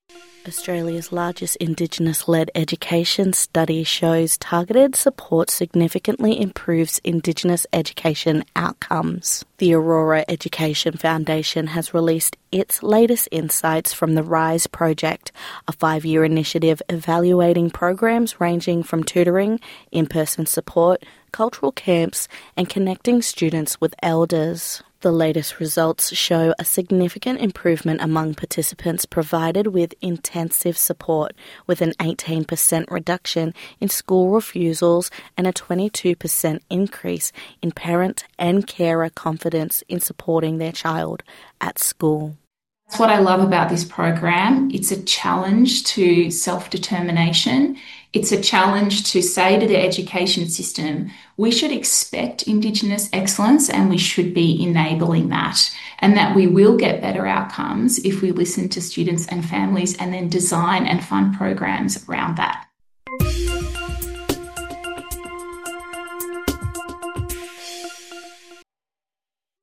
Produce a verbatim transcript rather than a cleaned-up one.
Australia's largest Indigenous-led education study shows targeted support significantly improves Indigenous education outcomes. The Aurora Education Foundation has released its latest insights from the RISE project, a five-year initiative evaluating programs ranging from tutoring, in-person support, cultural camps, and connecting students with elders. The latest results show a significant improvement among participants provided with intensive support, with an eighteen percent reduction in school refusals and a twenty-two percent increase in parent and carer confidence in supporting their child at school. That's what I love about this program. It's a challenge to self-determination. It's a challenge to say to the education system, we should expect Indigenous excellence and we should be enabling that, and that we will get better outcomes if we listen to students and families and then design and fund programs around that.